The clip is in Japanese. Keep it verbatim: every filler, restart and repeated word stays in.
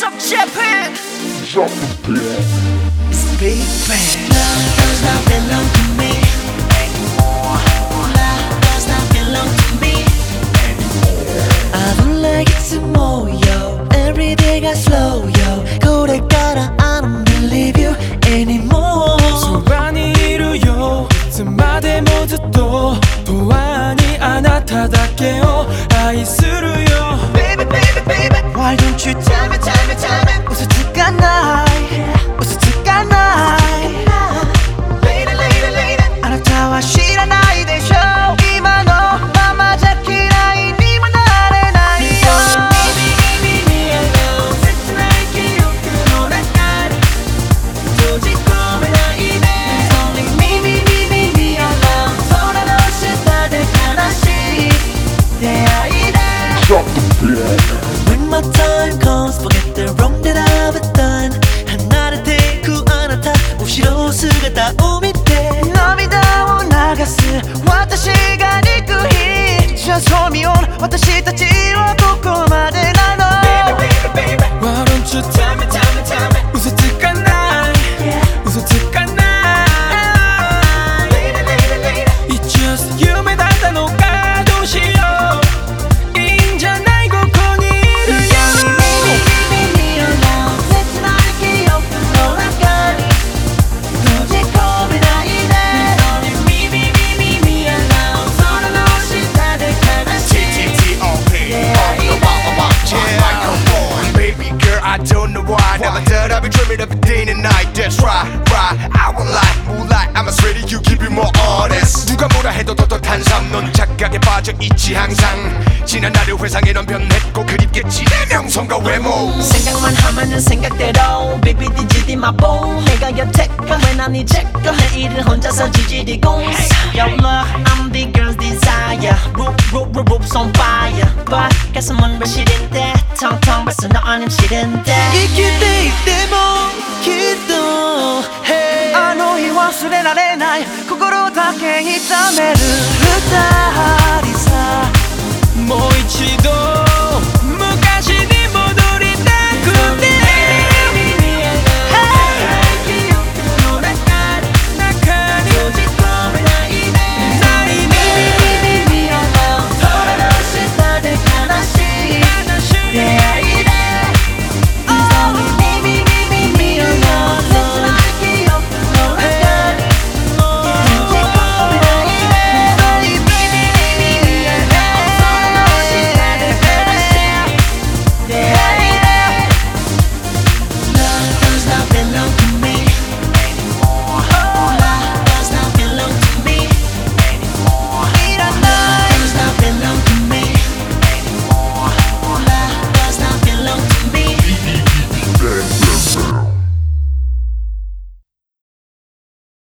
up Japan. Drop the beat. It's Big Bang. Love does not belong to me anymore. Love does not belong to me anymore. I don't like it some more, yo. Every day got slow, yo.これから I don't believe you anymore. そばにいるよ、いつまでもずっと永遠にあなただけを愛するよ。 Baby, baby, baby. Why don't you tell me, tell me, tell me. 嘘つかない、嘘つかない。Lady, lady, lady. あなたは知らないでしょ。今のままじゃ嫌いにもなれないよ。 Leave me alone. 切ない記憶の中に閉じ込めないで。Only me, me, me, me, me alone. 空の下で悲しい出会いで。 Drop the beat. When my time comes, forget the wrong that I've done. 離れてくあなた、後ろ姿を見て涙を流す私が憎い。Just hold me on. 私たちはここまでなの。 Baby, baby, baby. Why don't you tell me, tell me, tell me. 嘘つかない、嘘つかない。 Lady, lady, lady. It's just 夢だったのかどうしよう。いいんじゃないここにいるよ。 Leave me alone. 切ない記憶の中に閉じ込めないで。Only me, me, me, me, me alone. 空の下で悲しい T T O P on the microphone. Baby girl, I don't know why. Never thought I'd be dreaming of a day and night. That's right, right. I won't lie, moonlight. I'm a sweaty, you keep it more honest. 누가 뭐라 해도 떳떳한 삶. 넌 착각에 빠져 있지 항상. 지난 나를 회상해 넌 변했고 그립겠지 내 명성과 외모. 생각만 하면은 생각대로 Baby 뒤지디 마보 내가 곁에 가면 난 이제 거 내일은 혼자서 지지리고 Yo look I'm the girl's desire Roof roof roof roof's on fire But 가슴은 왜 싫은데 텅텅 벌써 너 아님 싫은데 生きていてもきっと Hey あの日忘れられない心だけ痛める二人さもう一度